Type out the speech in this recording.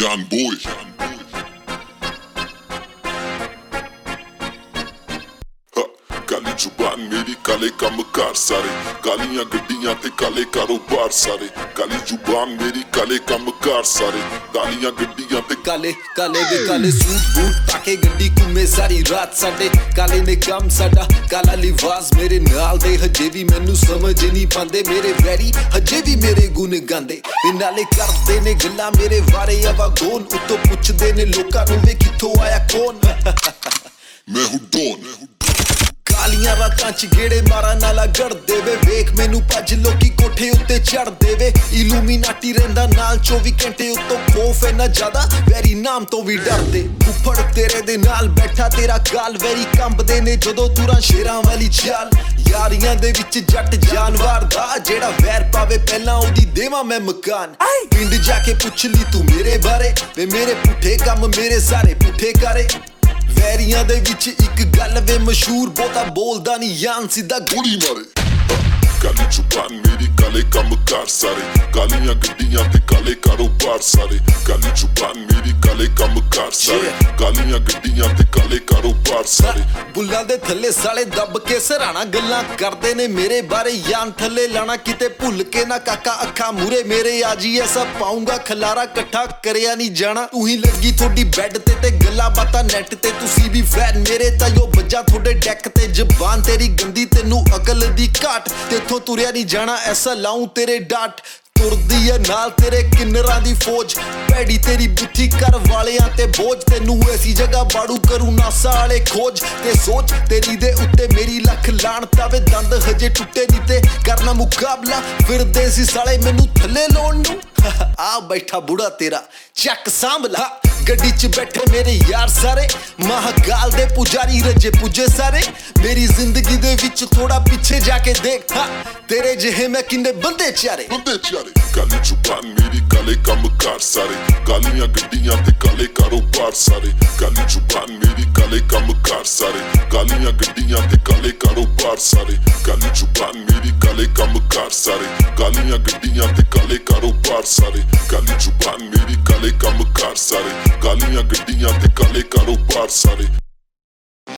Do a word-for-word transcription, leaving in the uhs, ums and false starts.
John Boy. काली जुबान मेरी काले कम कार सारे, कालियां गड्डियां ते काले कारोबार सारे। काली जुबान मेरी काले कम कार सारे, कालियां गड्डियां ते काले काले दे काले सूट बूट पाके गड्डी घूमे सारी रात साडे। काले ने काम साडा काला लिबास मेरे नाल दे हजे भी मैनू समझ नहीं पांदे। मेरे वैरी हजे भी मेरे गुण गांदे ते नाले करदे ने गल्लां मेरे बारे अवागोन। उत्तों पुछदे ने लोकां नूं वे कित्थों आया कौन। मैं हूं डॉन। कालियां रातां च गेड़े मारा नाला गड़दे वे, वेख मैनू भज लोकी कोठे उत्ते चढ़दे वे। इलूमीनाटी रहिंदा नाल चौबी घंटे, उत्तों खौफ इन्ना ज्यादा वैरी नाम तो भी डरदे। फुफड़ तेरे दे नाल बैठा तेरा गाल, वैरी कंबदे ने जदों तुरां शेरां वाली चाल। यारियां दे विच जट जानवर दा, जेड़ा वैर पावे पहलां ओदी देवां मैं मकान। पिंड जाके पुछ ली तू मेरे बारे, वे मेरे पुठे कम मेरे सारे पुठे करे। वैरियां दे विच इक गल वे मशहूर, बहुता बोलदा नहीं यान सीधा गोली मारे। काली जुबान मेरी काले कम कार सारे, कालियां गड्डियां ते काले कारोबार सारे। काली जुबान मेरी काले कम कार सारे, कालियां गड्डियां ते काले कारोबार सारे। बुल्लां दे थल्ले साले दब के सराणा गल्लां करदे ने मेरे बारे। यान थल्ले लाना किते भुल के ना काका, अखा मूरे मेरे आजी ऐसा पाऊंगा खलारा कट्ठा करिया नहीं जाना। तू ही लगी थोड़ी बैड ते ते गल्लां बातां नेट ते, तुसी भी फैन मेरे ताइयों बज्जा थोड़े डैक ते। जबान तेरी गंदी तेनू अकल दी घाट, तेथों तुरिया नहीं जाना ऐसा लाऊं तेरे डाट। तुरदी है नाल तेरे किन्नरां दी फौज, भैड़ी तेरी बुद्धि कर वालियां ते बोझ। तेनू ऐसी जगह बाड़ू करूं नासा वाले खोज, ते सोच तेरी दे उत्ते मेरी लख लाणता वे। दंद हजे टुटे नहीं ते करना मुकाबला, फिरदे सी साले मैनू थल्ले लाउण नूं। आ बैठा बुढ़ा तेरा चक सांभला, गड्डी च बैठे मेरे यार सारे। महाकाल दे पुजारी रजे पुजे सारे। मेरी जिंदगी दे विच थोड़ा पीछे जाके देख, हाँ तेरे जिहे मैं किन्ने बंदे चारे बंदे चारे। काली जुबान मेरी काले कम कार सारे, कालियां गड्डियां ते काले कारोबार सारे। काली जुबान मेरी काले कम कार सारे, कालियां गड्डियां ते काले कारोबार सारे। काली जुबान मेरी काले कम कार सारे, कालियां गड्डियां ते काले कारोबार सारे। काली जुबान मेरी काले कम कार सारे, कालियां गड्डियां ते काले कारोबार सारे।